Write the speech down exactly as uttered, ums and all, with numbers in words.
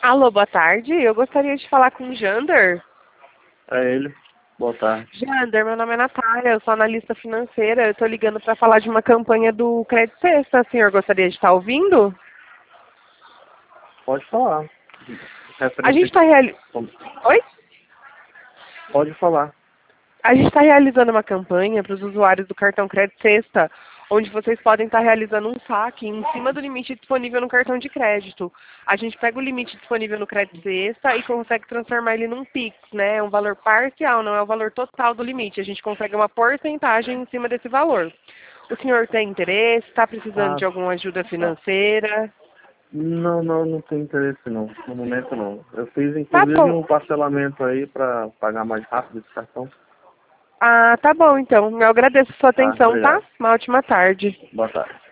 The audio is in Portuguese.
Alô, boa tarde. Eu gostaria de falar com o Jander. É ele. Boa tarde. Jander, meu nome é Natália, eu sou analista financeira. Eu estou ligando para falar de uma campanha do Crédito Sexta. O senhor gostaria de estar ouvindo? Pode falar. A gente Referente está reali... a... Oi? Pode falar. A gente está realizando uma campanha para os usuários do cartão Crédito Sexta, onde vocês podem estar realizando um saque em cima do limite disponível no cartão de crédito. A gente pega o limite disponível no Crédito Sexta e consegue transformar ele num Pix, né? É um valor parcial, não é o valor total do limite. A gente consegue uma porcentagem em cima desse valor. O senhor tem interesse? Está precisando Ah, de alguma ajuda tá. financeira? Não, não, não tenho interesse não. No momento não. Eu fiz Tá inclusive bom. um parcelamento aí para pagar mais rápido esse cartão. Ah, tá bom então. Eu agradeço a sua Tá, atenção, tá? obrigado. Uma ótima tarde. Boa tarde.